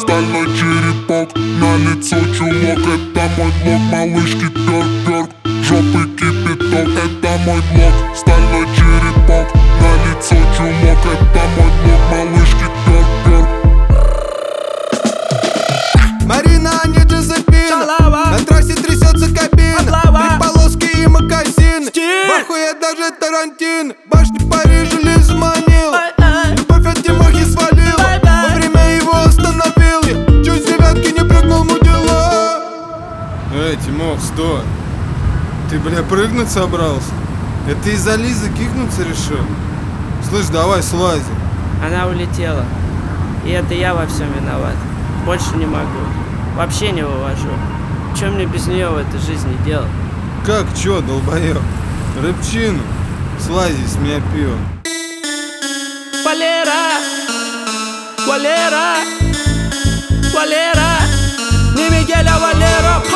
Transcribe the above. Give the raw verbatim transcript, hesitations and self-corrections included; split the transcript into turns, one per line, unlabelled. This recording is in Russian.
стальной черепок, на лицо чулок. Это мой блок, малышки перк-перк, жопы кипяток. Это мой блок, стальной черепок, на лицо чулок. Это мой блок, малышки перк-перк.
Марина, а не Джозефина, на трассе трясется кабина, три полоски и магазин. В охуе даже Тарантин, башни в Париже ли заманил, любовь от Тимохи свалил, во время его остановил. Чуть с девятки не прыгнул мудила.
Эй, Тимох, стой. Ты, бля, прыгнуть собрался? Это ты из-за Лизы кикнуться решил? Слышь, давай слазим.
Она улетела, и это я во всем виноват. Больше не могу, вообще не вывожу. Что мне без нее в этой жизни делать?
Как чё, долбоёб? Рыбчину, слази с меня пиво.
Валера, Валера, Валера, не Мигеля, Валера.